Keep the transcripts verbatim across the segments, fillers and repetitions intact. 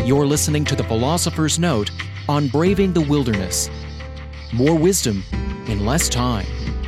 You're listening to The Philosopher's Note on Braving the Wilderness. More wisdom in less time.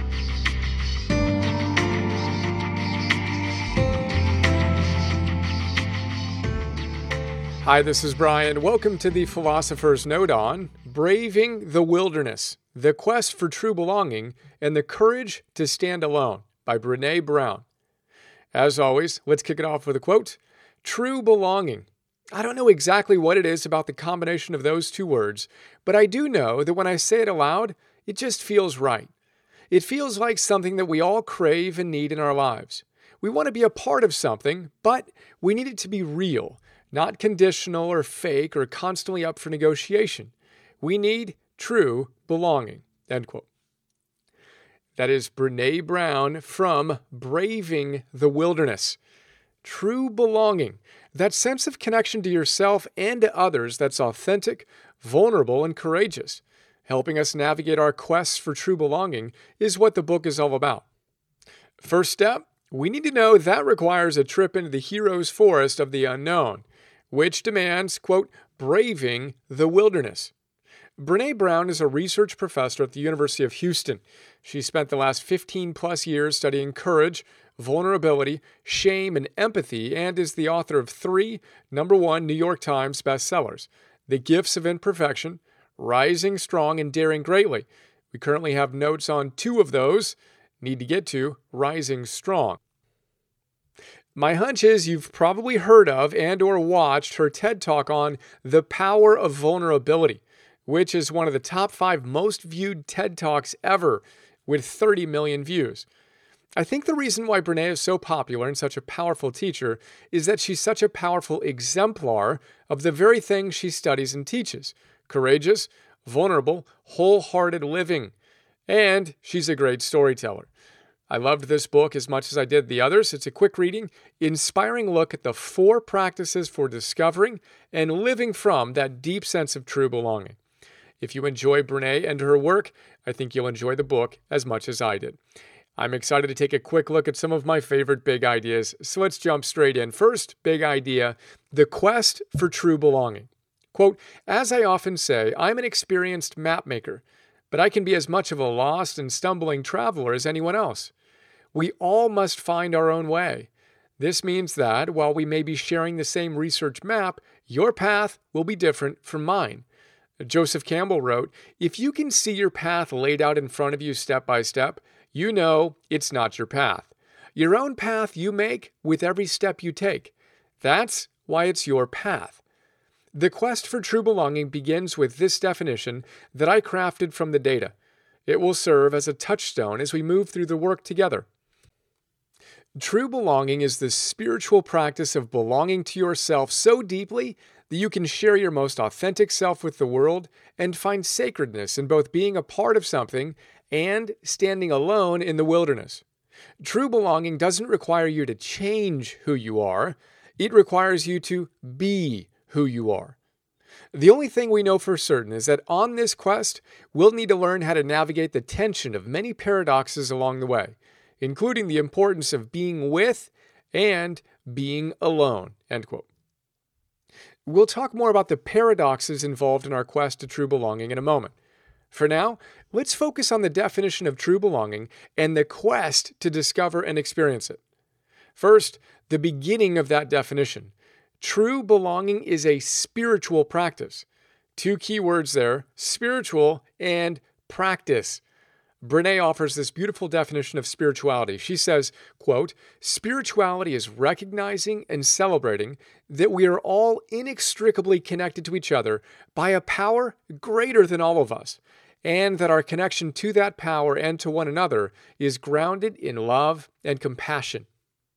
Hi, this is Brian. Welcome to The Philosopher's Note on Braving the Wilderness, the Quest for True Belonging, and the Courage to Stand Alone by Brené Brown. As always, let's kick it off with a quote. True belonging. I don't know exactly what it is about the combination of those two words, but I do know that when I say it aloud, it just feels right. It feels like something that we all crave and need in our lives. We want to be a part of something, but we need it to be real, not conditional or fake or constantly up for negotiation. We need true belonging. End quote. That is Brené Brown from Braving the Wilderness. True belonging, that sense of connection to yourself and to others that's authentic, vulnerable, and courageous. Helping us navigate our quests for true belonging is what the book is all about. First step, we need to know that requires a trip into the hero's forest of the unknown, which demands, quote, braving the wilderness. Brené Brown is a research professor at the University of Houston. She spent the last fifteen plus years studying courage, vulnerability, shame, and empathy, and is the author of three number one New York Times bestsellers, The Gifts of Imperfection, Rising Strong, and Daring Greatly. We currently have notes on two of those. Need to get to Rising Strong. My hunch is you've probably heard of and or watched her TED Talk on the power of vulnerability, which is one of the top five most viewed TED Talks ever with thirty million views. I think the reason why Brené is so popular and such a powerful teacher is that she's such a powerful exemplar of the very thing she studies and teaches. Courageous, vulnerable, wholehearted living. And she's a great storyteller. I loved this book as much as I did the others. It's a quick reading, inspiring look at the four practices for discovering and living from that deep sense of true belonging. If you enjoy Brené and her work, I think you'll enjoy the book as much as I did. I'm excited to take a quick look at some of my favorite big ideas, so let's jump straight in. First, big idea, the quest for true belonging. Quote, as I often say, I'm an experienced map maker, but I can be as much of a lost and stumbling traveler as anyone else. We all must find our own way. This means that while we may be sharing the same research map, your path will be different from mine. Joseph Campbell wrote, if you can see your path laid out in front of you step by step, you know it's not your path. Your own path you make with every step you take. That's why it's your path. The quest for true belonging begins with this definition that I crafted from the data. It will serve as a touchstone as we move through the work together. True belonging is the spiritual practice of belonging to yourself so deeply that you can share your most authentic self with the world and find sacredness in both being a part of something and standing alone in the wilderness. True belonging doesn't require you to change who you are. It requires you to be who you are. The only thing we know for certain is that on this quest, we'll need to learn how to navigate the tension of many paradoxes along the way, including the importance of being with and being alone. End quote. We'll talk more about the paradoxes involved in our quest to true belonging in a moment. For now, let's focus on the definition of true belonging and the quest to discover and experience it. First, the beginning of that definition. True belonging is a spiritual practice. Two key words there, spiritual and practice. Brené offers this beautiful definition of spirituality. She says, quote, spirituality is recognizing and celebrating that we are all inextricably connected to each other by a power greater than all of us, and that our connection to that power and to one another is grounded in love and compassion.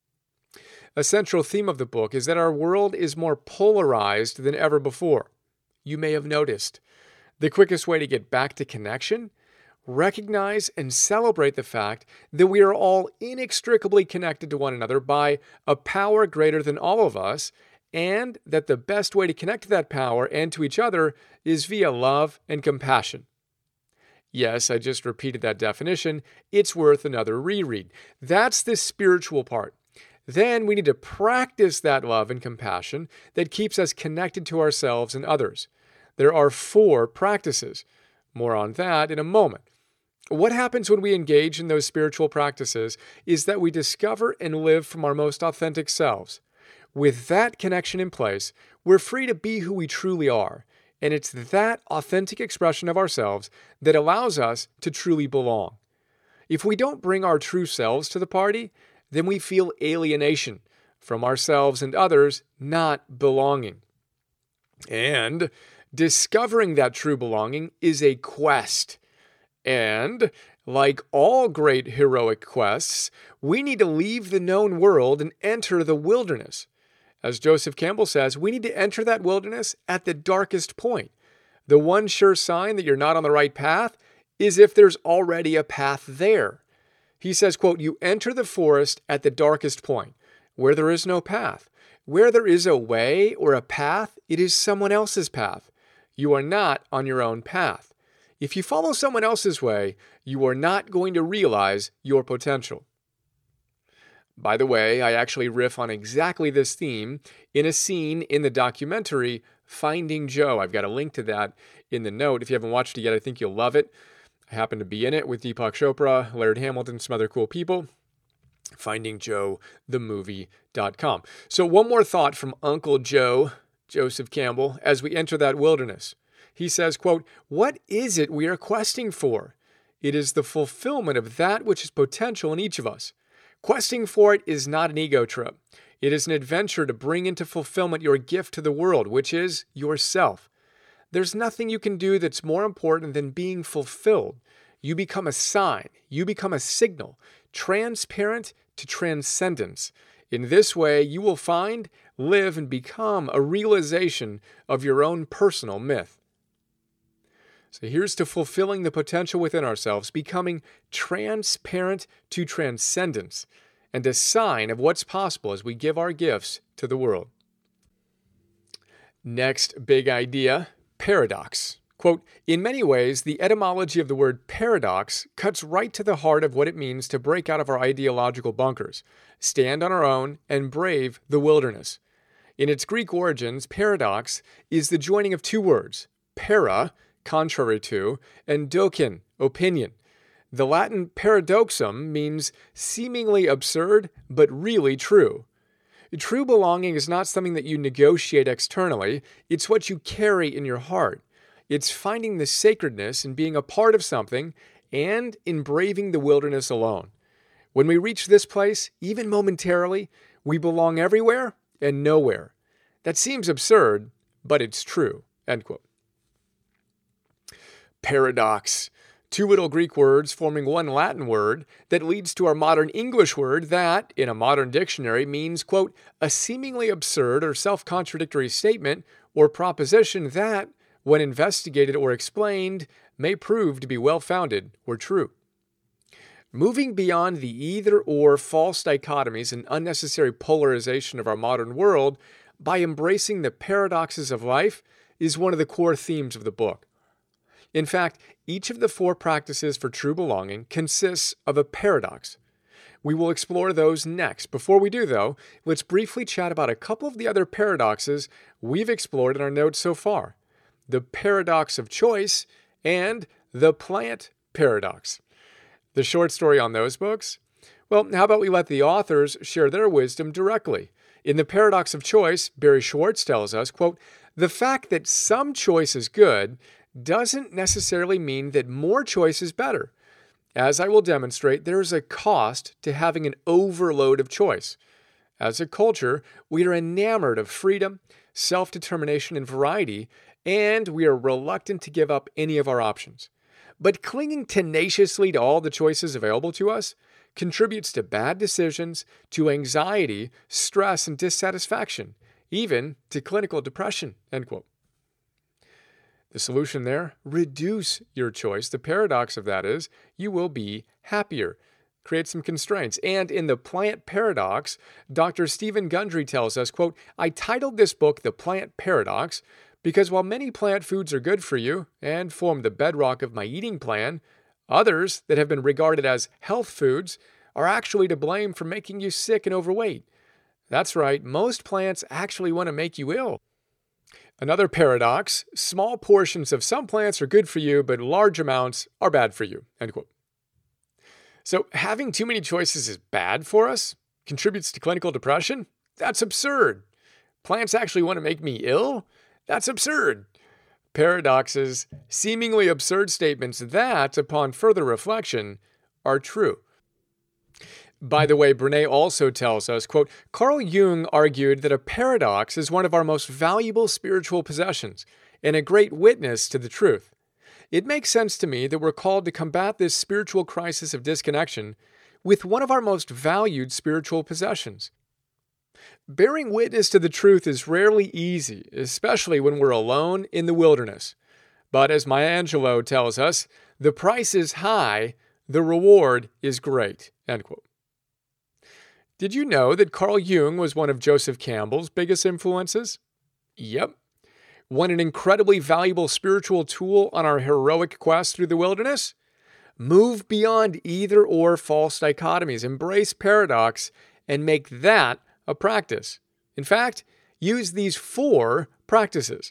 A central theme of the book is that our world is more polarized than ever before. You may have noticed. The quickest way to get back to connection? Recognize and celebrate the fact that we are all inextricably connected to one another by a power greater than all of us, and that the best way to connect to that power and to each other is via love and compassion. Yes, I just repeated that definition. It's worth another reread. That's the spiritual part. Then we need to practice that love and compassion that keeps us connected to ourselves and others. There are four practices. More on that in a moment. What happens when we engage in those spiritual practices is that we discover and live from our most authentic selves. With that connection in place, we're free to be who we truly are, and it's that authentic expression of ourselves that allows us to truly belong. If we don't bring our true selves to the party, then we feel alienation from ourselves and others, not belonging. And discovering that true belonging is a quest. And, like all great heroic quests, we need to leave the known world and enter the wilderness. As Joseph Campbell says, we need to enter that wilderness at the darkest point. The one sure sign that you're not on the right path is if there's already a path there. He says, quote, "You enter the forest at the darkest point, where there is no path. Where there is a way or a path, it is someone else's path. You are not on your own path. If you follow someone else's way, you are not going to realize your potential." By the way, I actually riff on exactly this theme in a scene in the documentary Finding Joe. I've got a link to that in the note. If you haven't watched it yet, I think you'll love it. I happen to be in it with Deepak Chopra, Laird Hamilton, some other cool people. finding joe the movie dot com. So one more thought from Uncle Joe, Joseph Campbell, as we enter that wilderness. He says, quote, "What is it we are questing for? It is the fulfillment of that which is potential in each of us. Questing for it is not an ego trip. It is an adventure to bring into fulfillment your gift to the world, which is yourself. There's nothing you can do that's more important than being fulfilled. You become a sign. You become a signal, transparent to transcendence. In this way, you will find, live, and become a realization of your own personal myth." So here's to fulfilling the potential within ourselves, becoming transparent to transcendence, and a sign of what's possible as we give our gifts to the world. Next big idea, paradox. Quote, "In many ways, the etymology of the word paradox cuts right to the heart of what it means to break out of our ideological bunkers, stand on our own, and brave the wilderness. In its Greek origins, paradox is the joining of two words, para, contrary to, and dokin, opinion. The Latin paradoxum means seemingly absurd, but really true. True belonging is not something that you negotiate externally. It's what you carry in your heart. It's finding the sacredness in being a part of something and in braving the wilderness alone. When we reach this place, even momentarily, we belong everywhere and nowhere. That seems absurd, but it's true." End quote. Paradox. Two little Greek words forming one Latin word that leads to our modern English word that, in a modern dictionary, means, quote, "a seemingly absurd or self-contradictory statement or proposition that, when investigated or explained, may prove to be well-founded or true." Moving beyond the either-or false dichotomies and unnecessary polarization of our modern world by embracing the paradoxes of life is one of the core themes of the book. In fact, each of the four practices for true belonging consists of a paradox. We will explore those next. Before we do, though, let's briefly chat about a couple of the other paradoxes we've explored in our notes so far. The paradox of choice and the plant paradox. The short story on those books? Well, how about we let the authors share their wisdom directly? In The Paradox of Choice, Barry Schwartz tells us, quote, "The fact that some choice is good doesn't necessarily mean that more choice is better. As I will demonstrate, there is a cost to having an overload of choice. As a culture, we are enamored of freedom, self-determination, and variety, and we are reluctant to give up any of our options. But clinging tenaciously to all the choices available to us contributes to bad decisions, to anxiety, stress, and dissatisfaction, even to clinical depression." End quote. The solution there? Reduce your choice. The paradox of that is you will be happier. Create some constraints. And in the plant paradox, Doctor Stephen Gundry tells us, quote, "I titled this book The Plant Paradox because while many plant foods are good for you and form the bedrock of my eating plan, others that have been regarded as health foods are actually to blame for making you sick and overweight. That's right, most plants actually want to make you ill. Another paradox, small portions of some plants are good for you, but large amounts are bad for you, end quote. So having too many choices is bad for us? Contributes to clinical depression? That's absurd. Plants actually want to make me ill? That's absurd. Paradoxes, seemingly absurd statements that, upon further reflection, are true. By the way, Brené also tells us, quote, Carl Jung argued that a paradox is one of our most valuable spiritual possessions and a great witness to the truth. It makes sense to me that we're called to combat this spiritual crisis of disconnection with one of our most valued spiritual possessions. Bearing witness to the truth is rarely easy, especially when we're alone in the wilderness. But as Maya Angelou tells us, the price is high, the reward is great, end quote. Did you know that Carl Jung was one of Joseph Campbell's biggest influences? Yep. Want an incredibly valuable spiritual tool on our heroic quest through the wilderness? Move beyond either-or false dichotomies, embrace paradox, and make that a practice. In fact, use these four practices.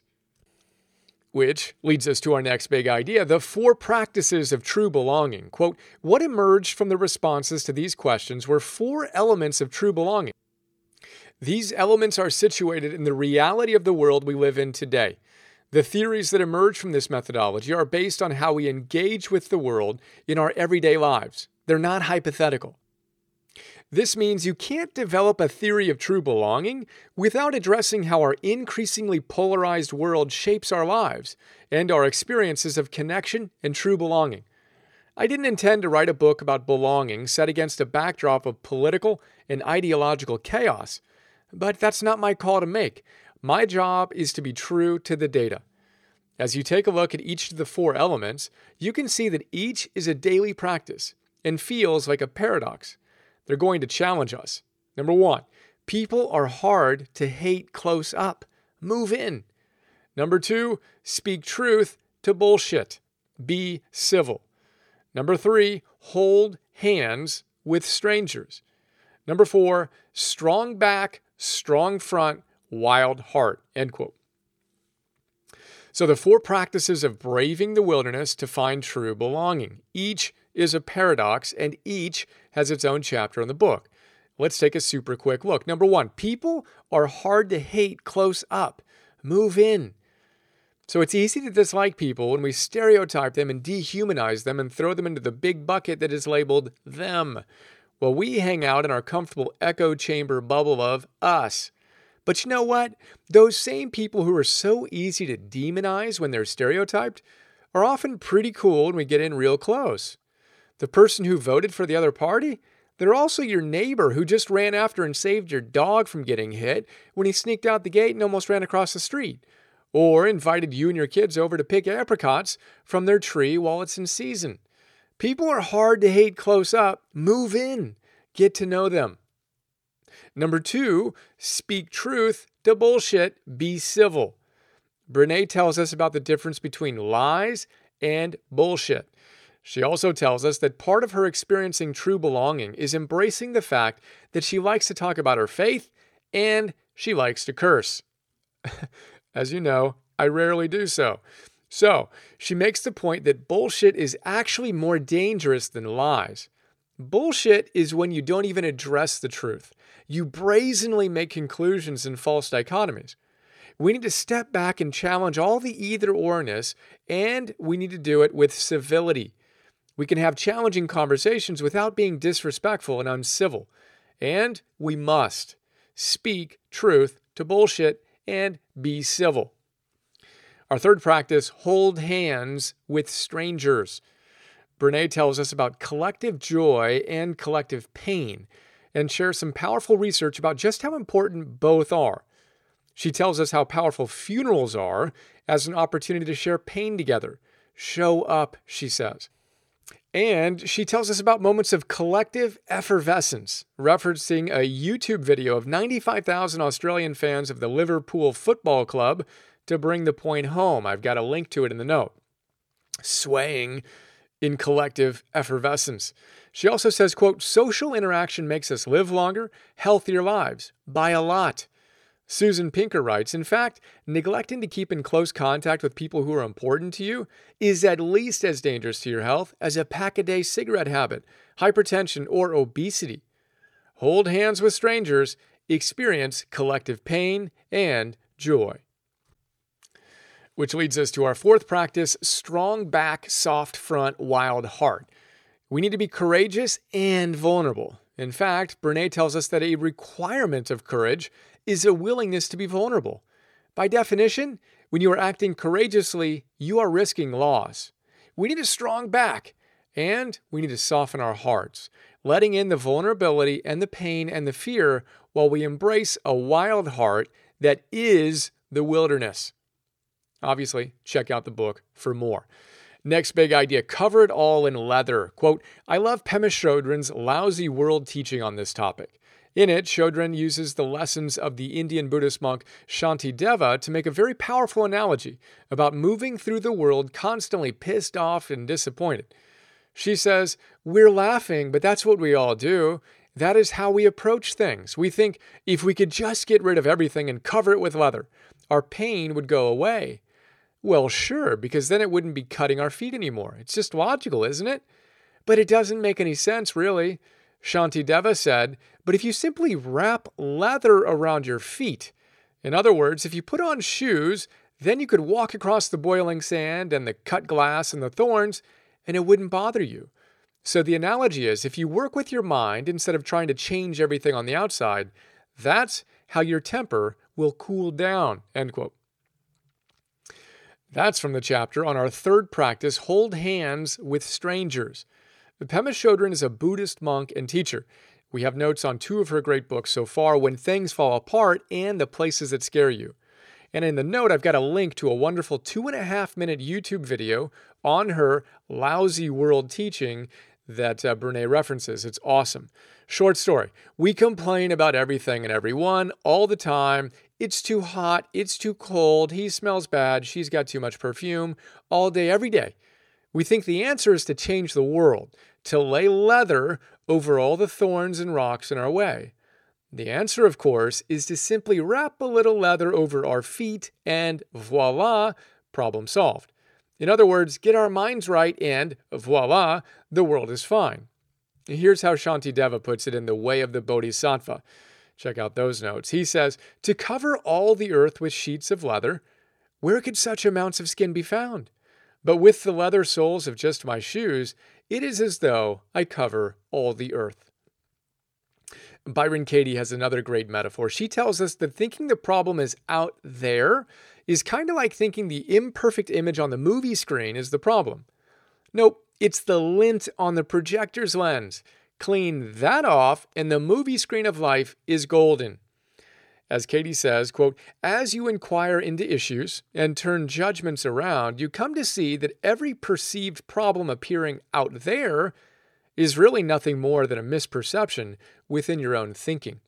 Which leads us to our next big idea, the four practices of true belonging. Quote, what emerged from the responses to these questions were four elements of true belonging. These elements are situated in the reality of the world we live in today. The theories that emerge from this methodology are based on how we engage with the world in our everyday lives. They're not hypothetical. This means you can't develop a theory of true belonging without addressing how our increasingly polarized world shapes our lives and our experiences of connection and true belonging. I didn't intend to write a book about belonging set against a backdrop of political and ideological chaos, but that's not my call to make. My job is to be true to the data. As you take a look at each of the four elements, you can see that each is a daily practice and feels like a paradox. They're going to challenge us. Number one, people are hard to hate close up. Move in. Number two, speak truth to bullshit. Be civil. Number three, hold hands with strangers. Number four, strong back, strong front, wild heart. End quote. So the four practices of braving the wilderness to find true belonging. Each is a paradox, and each has its own chapter in the book. Let's take a super quick look. Number one, people are hard to hate close up. Move in. So it's easy to dislike people when we stereotype them and dehumanize them and throw them into the big bucket that is labeled them. Well, we hang out in our comfortable echo chamber bubble of us. But you know what? Those same people who are so easy to demonize when they're stereotyped are often pretty cool when we get in real close. The person who voted for the other party, they're also your neighbor who just ran after and saved your dog from getting hit when he sneaked out the gate and almost ran across the street, or invited you and your kids over to pick apricots from their tree while it's in season. People are hard to hate close up. Move in. Get to know them. Number two, speak truth to bullshit. Be civil. Brené tells us about the difference between lies and bullshit. She also tells us that part of her experiencing true belonging is embracing the fact that she likes to talk about her faith and she likes to curse. As you know, I rarely do so. So, she makes the point that bullshit is actually more dangerous than lies. Bullshit is when you don't even address the truth. You brazenly make conclusions and false dichotomies. We need to step back and challenge all the either-orness, and we need to do it with civility. We can have challenging conversations without being disrespectful and uncivil. And we must speak truth to bullshit and be civil. Our third practice, hold hands with strangers. Brené tells us about collective joy and collective pain and shares some powerful research about just how important both are. She tells us how powerful funerals are as an opportunity to share pain together. Show up, she says. And she tells us about moments of collective effervescence, referencing a YouTube video of ninety-five thousand Australian fans of the Liverpool Football Club to bring the point home. I've got a link to it in the note. Swaying in collective effervescence. She also says, quote, social interaction makes us live longer, healthier lives by a lot. Susan Pinker writes, in fact, neglecting to keep in close contact with people who are important to you is at least as dangerous to your health as a pack-a-day cigarette habit, hypertension, or obesity. Hold hands with strangers, experience collective pain and joy. Which leads us to our fourth practice, strong back, soft front, wild heart. We need to be courageous and vulnerable. In fact, Brene tells us that a requirement of courage is a willingness to be vulnerable. By definition, when you are acting courageously, you are risking loss. We need a strong back, and we need to soften our hearts, letting in the vulnerability and the pain and the fear while we embrace a wild heart that is the wilderness. Obviously, check out the book for more. Next big idea, cover it all in leather. Quote, I love Pema Chodron's Lousy World teaching on this topic. In it, Chodron uses the lessons of the Indian Buddhist monk Shantideva to make a very powerful analogy about moving through the world constantly pissed off and disappointed. She says, we're laughing, but that's what we all do. That is how we approach things. We think if we could just get rid of everything and cover it with leather, our pain would go away. Well, sure, because then it wouldn't be cutting our feet anymore. It's just logical, isn't it? But it doesn't make any sense, really. Shantideva said, but if you simply wrap leather around your feet, in other words, if you put on shoes, then you could walk across the boiling sand and the cut glass and the thorns, and it wouldn't bother you. So the analogy is, if you work with your mind instead of trying to change everything on the outside, that's how your temper will cool down, end quote. That's from the chapter on our third practice, hold hands with strangers. Pema Chodron is a Buddhist monk and teacher. We have notes on two of her great books so far, When Things Fall Apart and The Places That Scare You. And in the note, I've got a link to a wonderful two and a half minute YouTube video on her Lousy World teaching that uh, Brene references. It's awesome. Short story. We complain about everything and everyone all the time. It's too hot. It's too cold. He smells bad. She's got too much perfume all day, every day. We think the answer is to change the world, to lay leather over all the thorns and rocks in our way. The answer, of course, is to simply wrap a little leather over our feet and voila, problem solved. In other words, get our minds right and voila, the world is fine. Here's how Shantideva puts it in The Way of the Bodhisattva. Check out those notes. He says, to cover all the earth with sheets of leather, where could such amounts of skin be found? But with the leather soles of just my shoes, it is as though I cover all the earth. Byron Katie has another great metaphor. She tells us that thinking the problem is out there is kind of like thinking the imperfect image on the movie screen is the problem. Nope, it's the lint on the projector's lens. Clean that off, and the movie screen of life is golden. As Katie says, quote, as you inquire into issues and turn judgments around, you come to see that every perceived problem appearing out there is really nothing more than a misperception within your own thinking.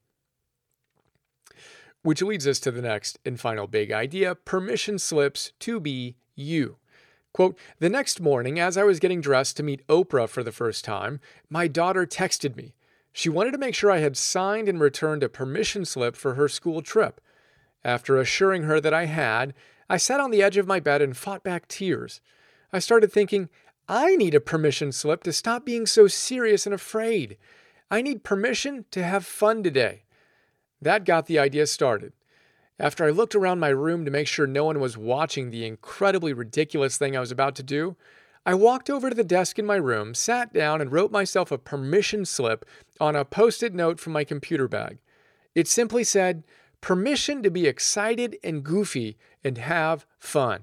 Which leads us to the next and final big idea, permission slips to be you. Quote, the next morning, as I was getting dressed to meet Oprah for the first time, my daughter texted me. She wanted to make sure I had signed and returned a permission slip for her school trip. After assuring her that I had, I sat on the edge of my bed and fought back tears. I started thinking, I need a permission slip to stop being so serious and afraid. I need permission to have fun today. That got the idea started. After I looked around my room to make sure no one was watching the incredibly ridiculous thing I was about to do, I walked over to the desk in my room, sat down, and wrote myself a permission slip on a post-it note from my computer bag. It simply said, permission to be excited and goofy and have fun.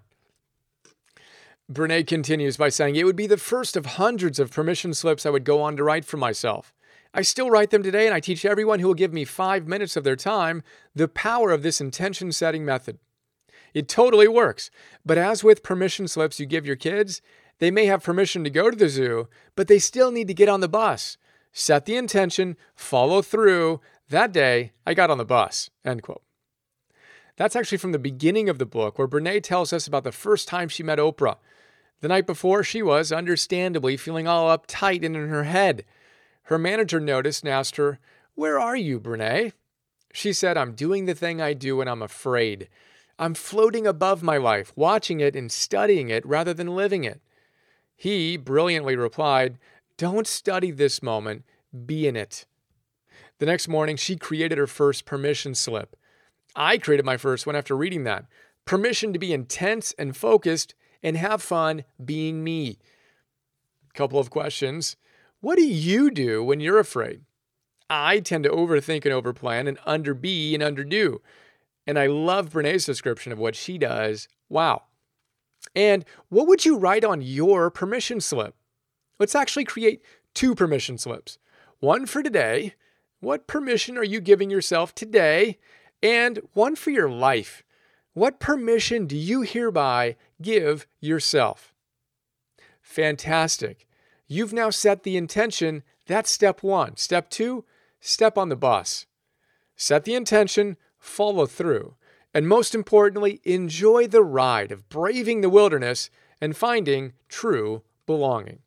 Brene continues by saying, it would be the first of hundreds of permission slips I would go on to write for myself. I still write them today, and I teach everyone who will give me five minutes of their time the power of this intention-setting method. It totally works, but as with permission slips you give your kids, they may have permission to go to the zoo, but they still need to get on the bus. Set the intention, follow through. That day, I got on the bus, end quote. That's actually from the beginning of the book, where Brene tells us about the first time she met Oprah. The night before, she was, understandably, feeling all uptight and in her head. Her manager noticed and asked her, "Where are you, Brene?" She said, "I'm doing the thing I do when I'm afraid. I'm floating above my life, watching it and studying it rather than living it." He brilliantly replied, "Don't study this moment, be in it." The next morning, she created her first permission slip. I created my first one after reading that. Permission to be intense and focused and have fun being me. Couple of questions. What do you do when you're afraid? I tend to overthink and overplan and underbe and underdo. And I love Brene's description of what she does. Wow. And what would you write on your permission slip? Let's actually create two permission slips. One for today. What permission are you giving yourself today? And one for your life. What permission do you hereby give yourself? Fantastic. You've now set the intention. That's step one. Step two, step on the bus. Set the intention, follow through, and most importantly, enjoy the ride of braving the wilderness and finding true belonging.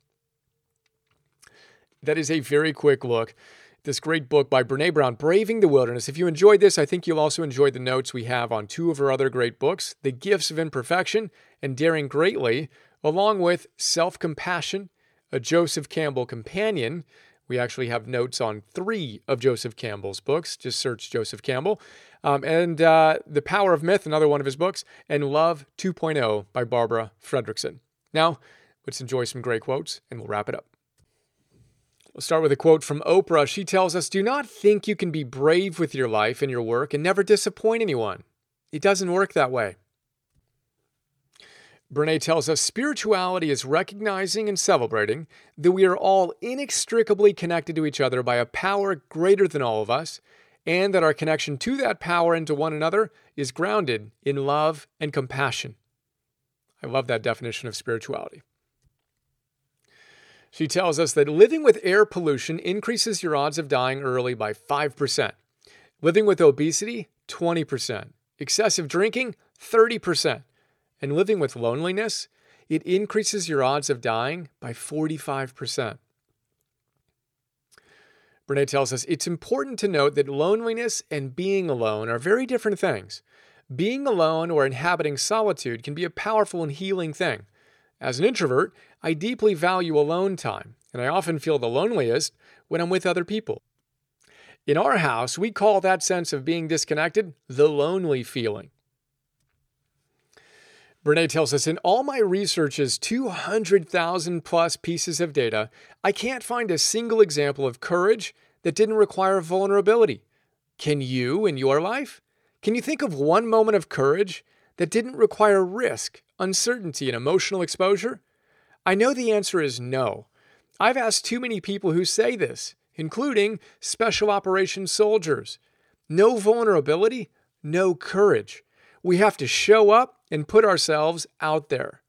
That is a very quick look. This great book by Brene Brown, Braving the Wilderness. If you enjoyed this, I think you'll also enjoy the notes we have on two of her other great books, The Gifts of Imperfection and Daring Greatly, along with Self-Compassion, a Joseph Campbell companion. We actually have notes on three of Joseph Campbell's books. Just search Joseph Campbell. Um, and uh, The Power of Myth, another one of his books, and Love two point oh by Barbara Fredrickson. Now, let's enjoy some great quotes, and we'll wrap it up. We'll start with a quote from Oprah. She tells us, "Do not think you can be brave with your life and your work and never disappoint anyone. It doesn't work that way." Brene tells us, "Spirituality is recognizing and celebrating that we are all inextricably connected to each other by a power greater than all of us, and that our connection to that power and to one another is grounded in love and compassion." I love that definition of spirituality. She tells us that living with air pollution increases your odds of dying early by five percent. Living with obesity, twenty percent. Excessive drinking, thirty percent. And living with loneliness, it increases your odds of dying by forty-five percent. Brene tells us it's important to note that loneliness and being alone are very different things. Being alone or inhabiting solitude can be a powerful and healing thing. As an introvert, I deeply value alone time, and I often feel the loneliest when I'm with other people. In our house, we call that sense of being disconnected the lonely feeling. Brene tells us, in all my research's two hundred thousand plus pieces of data, I can't find a single example of courage that didn't require vulnerability. Can you in your life? Can you think of one moment of courage that didn't require risk, uncertainty, and emotional exposure? I know the answer is no. I've asked too many people who say this, including special operations soldiers. No vulnerability, no courage. We have to show up and put ourselves out there.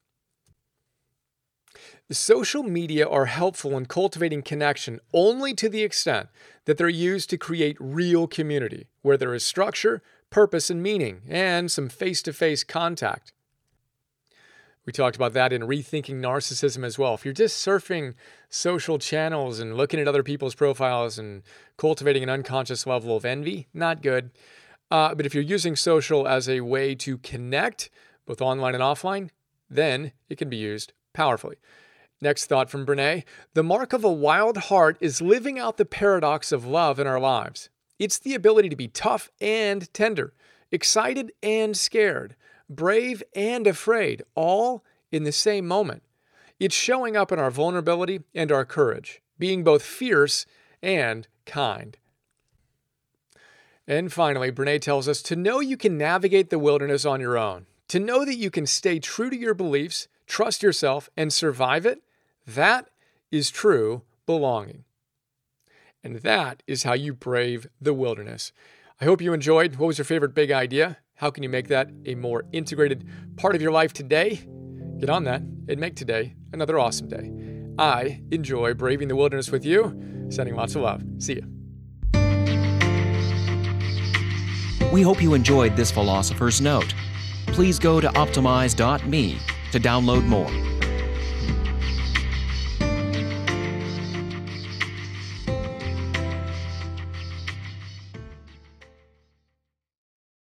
The social media are helpful in cultivating connection only to the extent that they're used to create real community, where there is structure, purpose, and meaning, and some face-to-face contact. We talked about that in Rethinking Narcissism as well. If you're just surfing social channels and looking at other people's profiles and cultivating an unconscious level of envy, not good. Uh, but if you're using social as a way to connect, both online and offline, then it can be used powerfully. Next thought from Brene: the mark of a wild heart is living out the paradox of love in our lives. It's the ability to be tough and tender, excited and scared, brave and afraid, all in the same moment. It's showing up in our vulnerability and our courage, being both fierce and kind. And finally, Brene tells us to know you can navigate the wilderness on your own, to know that you can stay true to your beliefs, trust yourself, and survive it. That is true belonging. And that is how you brave the wilderness. I hope you enjoyed. What was your favorite big idea? How can you make that a more integrated part of your life today? Get on that and make today another awesome day. I enjoy braving the wilderness with you. Sending lots of love. See ya. We hope you enjoyed this Philosopher's Note. Please go to optimize dot me to download more.